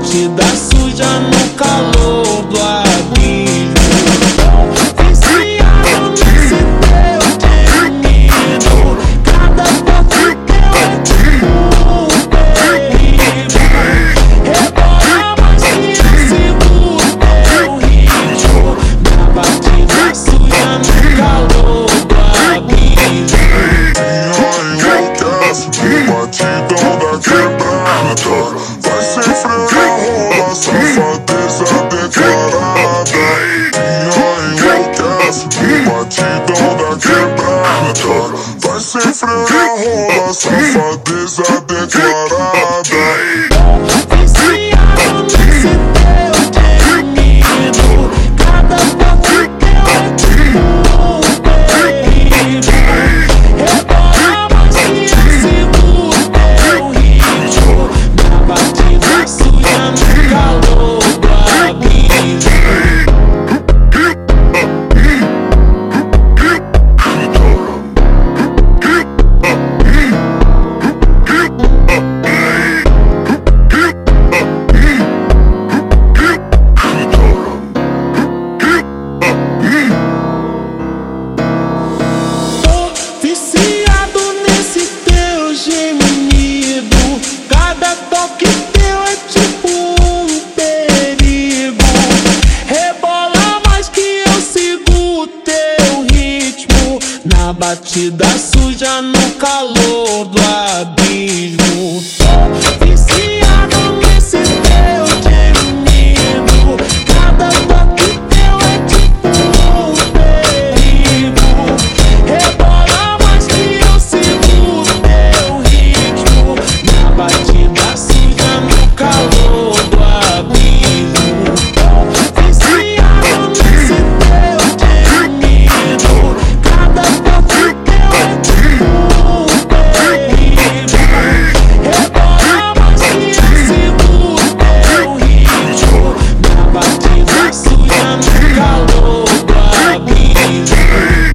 batida suja no calor do abismo. Viciado nesse teu gemido, cada toque teu é tipo um perigo. Rebola mais que esse do teu ritmo, na batida suja no calor do abismo. Batidão da quebrada, vai sem freio, rola safadeza declarada. Minha enlouquece, batidão da quebrada, vai sem freio, rola safadeza declarada. Viciado nesse teu gemido, cada toque teu é tipo um perigo. Rebola mais que esse do teu ritmo, na batida suja no calor do abismo. Viciado nesse teu gemido, cada toque teu é tipo um perigo. Rebola mais que eu sigo o teu ritmo, na batida